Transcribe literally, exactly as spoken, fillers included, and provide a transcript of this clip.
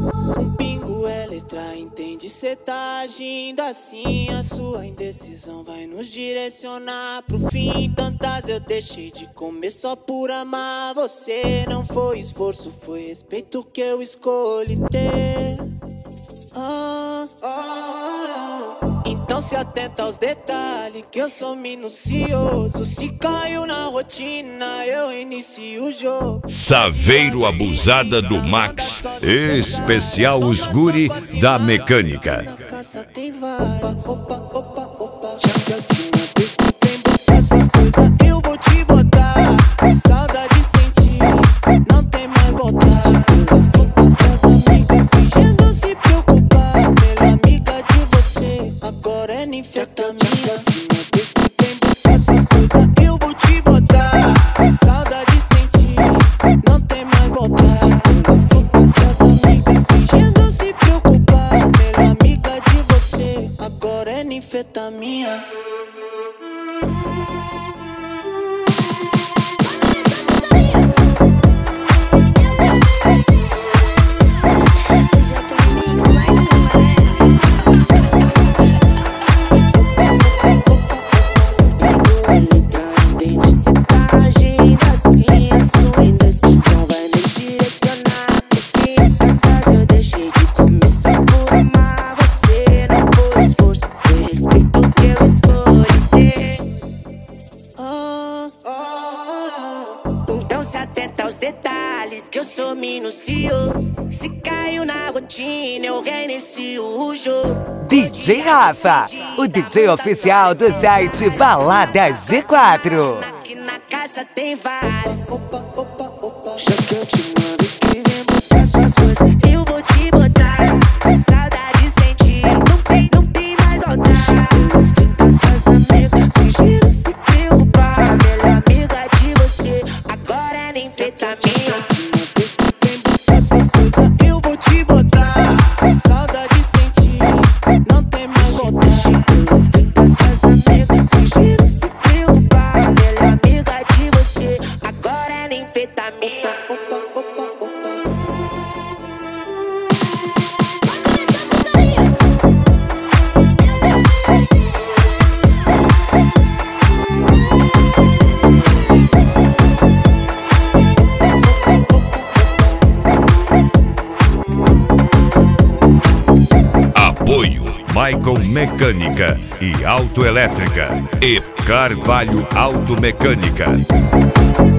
Um pingo é letra, entende? Cê tá agindo assim. A sua indecisão vai nos direcionar pro fim. Tantas eu deixei de comer só por amar você. Não foi esforço, foi respeito que eu escolhi ter. Ah, ah, ah. Então se atenta aos detalhes, que eu sou minucioso. Se caiu na rotina, eu inicio o jogo. Saveiro Abusada do Max, especial os guri da mecânica. Na caça tem vários. Opa, opa, opa, opa. Já que eu te mandei, escutei buscar essas coisas, eu vou te botar. Saudade sentir, não tem mais volta. Suas amigas fingindo se preocupar. Melhor amiga de você, agora é ninfetamina. Escutei buscar essas coisas, eu vou te botar. Saudade sentir, não tem mais volta. Suas amigas fingindo se preocupar. Melhor amiga de você, agora é ninfetamina. Então se atenta aos detalhes, que eu sou minucioso. Se caiu na rotina, eu reinicio o jogo. D J Rafa, o D J oficial do site Baladas G quatro. Aqui na casa tem vários. Opa, opa, opa. Já que eu te mando, que vem buscar suas coisas, eu vou te botar. Se saudade sentir, não tem, não tem mais volta. Suas amigas fingiram se preocupar. Melhor amiga de você, agora é ninfetamina. Vem buscar essas coisas, eu vou te botar. Se saudade sentir, não tem mais volta. Suas amigas fingiram se preocupar. Melhor amiga de você, agora é ninfetamina. Opa, opa, opa. Apoio Michael Mecânica e Autoelétrica e Carvalho Automecânica.